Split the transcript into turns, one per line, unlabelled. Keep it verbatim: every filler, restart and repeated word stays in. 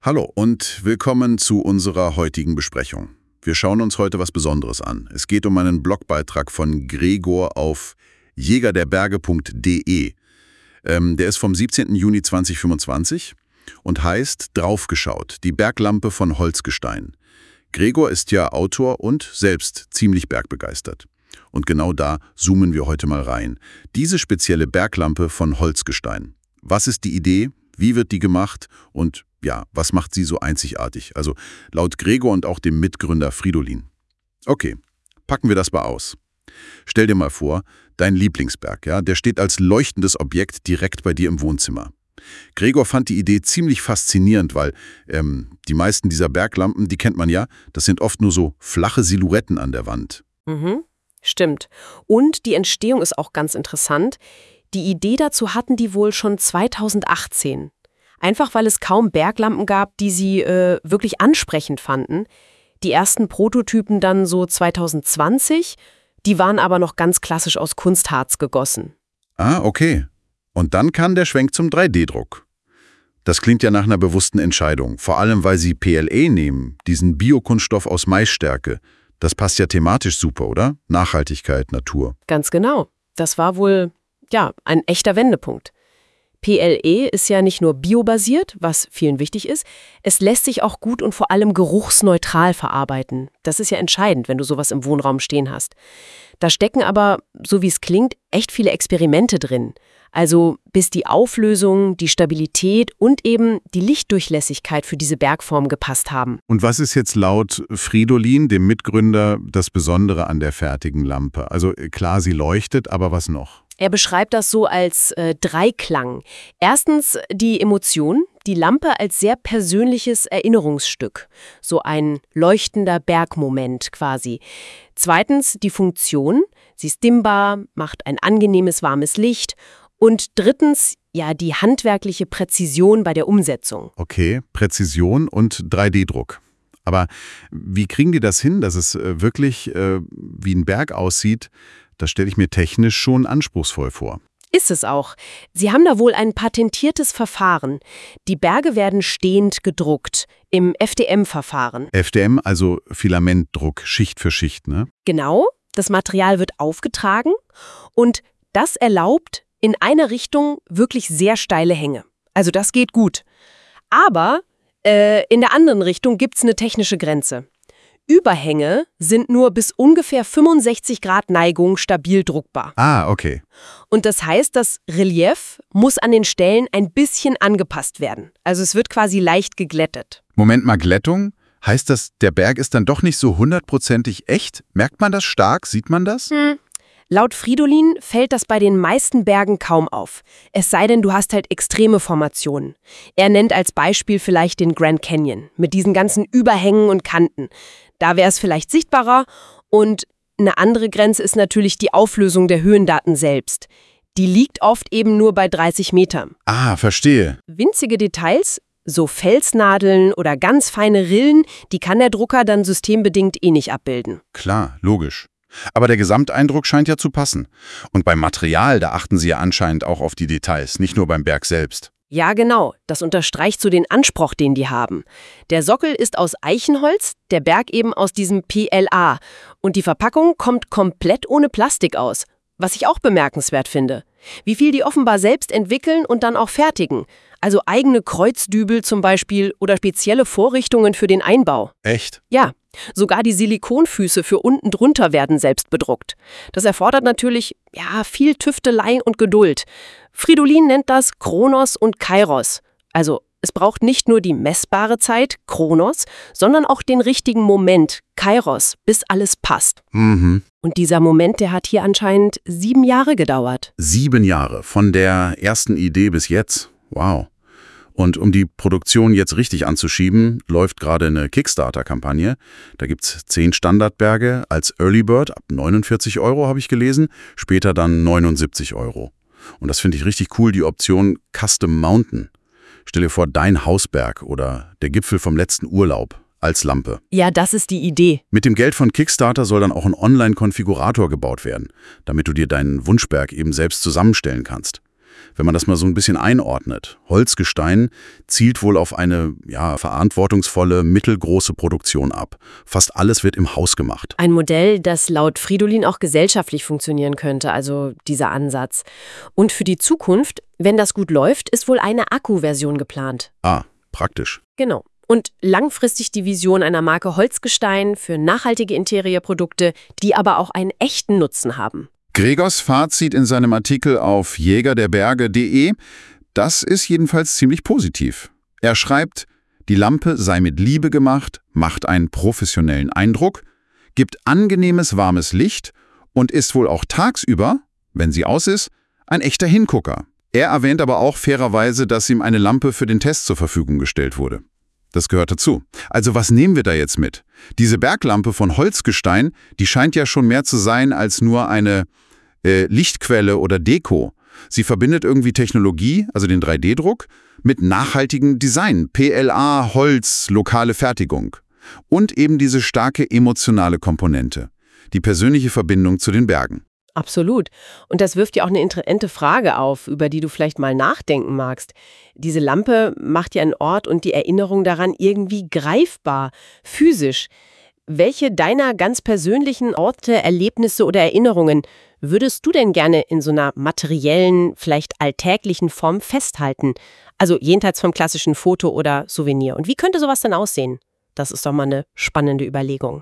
Hallo und willkommen zu unserer heutigen Besprechung. Wir schauen uns heute was Besonderes an. Es geht um einen Blogbeitrag von Gregor auf jägerderberge punkt de. Ähm, der ist vom siebzehnten Juni zweitausendfünfundzwanzig und heißt Draufgeschaut, die Berglampe von Holzgestein. Gregor ist ja Autor und selbst ziemlich bergbegeistert. Und genau da zoomen wir heute mal rein. Diese spezielle Berglampe von Holzgestein. Was ist die Idee? Wie wird die gemacht? Und ja, was macht sie so einzigartig? Also laut Gregor und auch dem Mitgründer Fridolin. Okay, packen wir das mal aus. Stell dir mal vor, dein Lieblingsberg, ja, der steht als leuchtendes Objekt direkt bei dir im Wohnzimmer. Gregor fand die Idee ziemlich faszinierend, weil ähm, die meisten dieser Berglampen, die kennt man ja, das sind oft nur so flache Silhouetten an der Wand.
Mhm, stimmt. Und die Entstehung ist auch ganz interessant. Die Idee dazu hatten die wohl schon zweitausendachtzehn. Einfach weil es kaum Berglampen gab, die sie äh, wirklich ansprechend fanden. Die ersten Prototypen dann so zweitausendzwanzig, die waren aber noch ganz klassisch aus Kunstharz gegossen.
Ah, okay. Und dann kam der Schwenk zum drei D Druck. Das klingt ja nach einer bewussten Entscheidung, vor allem weil sie P L A nehmen, diesen Biokunststoff aus Maisstärke. Das passt ja thematisch super, oder? Nachhaltigkeit, Natur.
Ganz genau. Das war wohl, ja, ein echter Wendepunkt. P L E ist ja nicht nur biobasiert, was vielen wichtig ist, es lässt sich auch gut und vor allem geruchsneutral verarbeiten. Das ist ja entscheidend, wenn du sowas im Wohnraum stehen hast. Da stecken aber, so wie es klingt, echt viele Experimente drin. Also bis die Auflösung, die Stabilität und eben die Lichtdurchlässigkeit für diese Bergform gepasst haben.
Und was ist jetzt laut Fridolin, dem Mitgründer, das Besondere an der fertigen Lampe? Also klar, sie leuchtet, aber was noch?
Er beschreibt das so als äh, Dreiklang. Erstens die Emotion, die Lampe als sehr persönliches Erinnerungsstück. So ein leuchtender Bergmoment quasi. Zweitens die Funktion, sie ist dimmbar, macht ein angenehmes, warmes Licht. Und drittens, ja, die handwerkliche Präzision bei der Umsetzung.
Okay, Präzision und drei D Druck. Aber wie kriegen die das hin, dass es äh, wirklich äh, wie ein Berg aussieht? Das stelle ich mir technisch schon anspruchsvoll vor.
Ist es auch. Sie haben da wohl ein patentiertes Verfahren. Die Berge werden stehend gedruckt, im F D M-Verfahren.
F D M, also Filamentdruck, Schicht für Schicht, ne?
Genau, das Material wird aufgetragen und das erlaubt in eine Richtung wirklich sehr steile Hänge. Also das geht gut. Aber äh, in der anderen Richtung gibt es eine technische Grenze. Überhänge sind nur bis ungefähr fünfundsechzig Grad Neigung stabil druckbar.
Ah, okay.
Und das heißt, das Relief muss an den Stellen ein bisschen angepasst werden. Also es wird quasi leicht geglättet.
Moment mal, Glättung? Heißt das, der Berg ist dann doch nicht so hundertprozentig echt? Merkt man das stark? Sieht man das?
Hm. Laut Fridolin fällt das bei den meisten Bergen kaum auf. Es sei denn, du hast halt extreme Formationen. Er nennt als Beispiel vielleicht den Grand Canyon mit diesen ganzen Überhängen und Kanten. Da wäre es vielleicht sichtbarer. Und eine andere Grenze ist natürlich die Auflösung der Höhendaten selbst. Die liegt oft eben nur bei dreißig Metern.
Ah, verstehe.
Winzige Details, so Felsnadeln oder ganz feine Rillen, die kann der Drucker dann systembedingt eh nicht abbilden.
Klar, logisch. Aber der Gesamteindruck scheint ja zu passen. Und beim Material, da achten Sie ja anscheinend auch auf die Details, nicht nur beim Berg selbst.
Ja, genau. Das unterstreicht so den Anspruch, den die haben. Der Sockel ist aus Eichenholz, der Berg eben aus diesem P L A. Und die Verpackung kommt komplett ohne Plastik aus. Was ich auch bemerkenswert finde. Wie viel die offenbar selbst entwickeln und dann auch fertigen. Also eigene Kreuzdübel zum Beispiel oder spezielle Vorrichtungen für den Einbau.
Echt?
Ja. Sogar die Silikonfüße für unten drunter werden selbst bedruckt. Das erfordert natürlich, ja, viel Tüftelei und Geduld. Fridolin nennt das Chronos und Kairos. Also es braucht nicht nur die messbare Zeit, Chronos, sondern auch den richtigen Moment, Kairos, bis alles passt.
Mhm.
Und dieser Moment, der hat hier anscheinend sieben Jahre gedauert.
Sieben Jahre, von der ersten Idee bis jetzt. Wow. Und um die Produktion jetzt richtig anzuschieben, läuft gerade eine Kickstarter-Kampagne. Da gibt es zehn Standardberge als Early Bird ab neunundvierzig Euro, habe ich gelesen, später dann neunundsiebzig Euro. Und das finde ich richtig cool, die Option Custom Mountain. Stell dir vor, dein Hausberg oder der Gipfel vom letzten Urlaub als Lampe.
Ja, das ist die Idee.
Mit dem Geld von Kickstarter soll dann auch ein Online-Konfigurator gebaut werden, damit du dir deinen Wunschberg eben selbst zusammenstellen kannst. Wenn man das mal so ein bisschen einordnet. Holzgestein zielt wohl auf eine ja, verantwortungsvolle, mittelgroße Produktion ab. Fast alles wird im Haus gemacht.
Ein Modell, das laut Fridolin auch gesellschaftlich funktionieren könnte, also dieser Ansatz. Und für die Zukunft, wenn das gut läuft, ist wohl eine Akku-Version geplant.
Ah, praktisch.
Genau. Und langfristig die Vision einer Marke Holzgestein für nachhaltige Interiorprodukte, die aber auch einen echten Nutzen haben.
Gregors Fazit in seinem Artikel auf jäger der berge punkt de, das ist jedenfalls ziemlich positiv. Er schreibt, die Lampe sei mit Liebe gemacht, macht einen professionellen Eindruck, gibt angenehmes warmes Licht und ist wohl auch tagsüber, wenn sie aus ist, ein echter Hingucker. Er erwähnt aber auch fairerweise, dass ihm eine Lampe für den Test zur Verfügung gestellt wurde. Das gehört dazu. Also was nehmen wir da jetzt mit? Diese Berglampe von Holzgestein, die scheint ja schon mehr zu sein als nur eine äh, Lichtquelle oder Deko. Sie verbindet irgendwie Technologie, also den drei D Druck, mit nachhaltigem Design, P L A, Holz, lokale Fertigung. Und eben diese starke emotionale Komponente, die persönliche Verbindung zu den Bergen.
Absolut. Und das wirft ja auch eine interessante Frage auf, über die du vielleicht mal nachdenken magst. Diese Lampe macht ja einen Ort und die Erinnerung daran irgendwie greifbar, physisch. Welche deiner ganz persönlichen Orte, Erlebnisse oder Erinnerungen würdest du denn gerne in so einer materiellen, vielleicht alltäglichen Form festhalten? Also jenseits vom klassischen Foto oder Souvenir. Und wie könnte sowas dann aussehen? Das ist doch mal eine spannende Überlegung.